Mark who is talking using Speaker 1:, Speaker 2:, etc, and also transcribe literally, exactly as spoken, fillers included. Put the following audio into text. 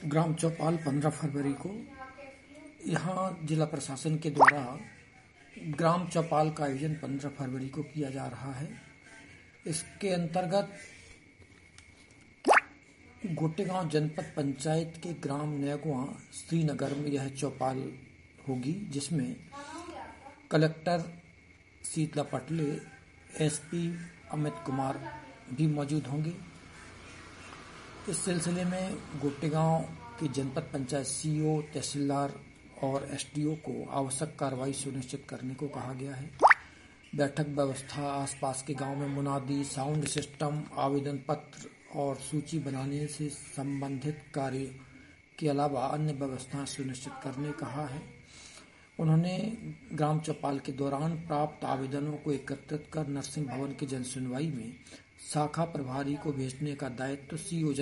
Speaker 1: ग्राम चौपाल पंद्रह फरवरी को यहाँ जिला प्रशासन के द्वारा ग्राम चौपाल का आयोजन पंद्रह फरवरी को किया जा रहा है। इसके अंतर्गत गोटेगांव जनपद पंचायत के ग्राम नयगुआ श्रीनगर में यह चौपाल होगी, जिसमें कलेक्टर शीतला पटले, एसपी अमित कुमार भी मौजूद होंगे। इस सिलसिले में गोटेगांव की जनपद पंचायत सीईओ, तहसीलदार और एसडीओ को आवश्यक कार्रवाई सुनिश्चित करने को कहा गया है। बैठक व्यवस्था, आसपास के गांव में मुनादी, साउंड सिस्टम, आवेदन पत्र और सूची बनाने से संबंधित कार्य के अलावा अन्य व्यवस्थाएं सुनिश्चित करने कहा है। उन्होंने ग्राम चौपाल के दौरान प्राप्त आवेदनों को एकत्रित कर नरसिंह भवन की जनसुनवाई में शाखा प्रभारी को भेजने का दायित्व सीईओ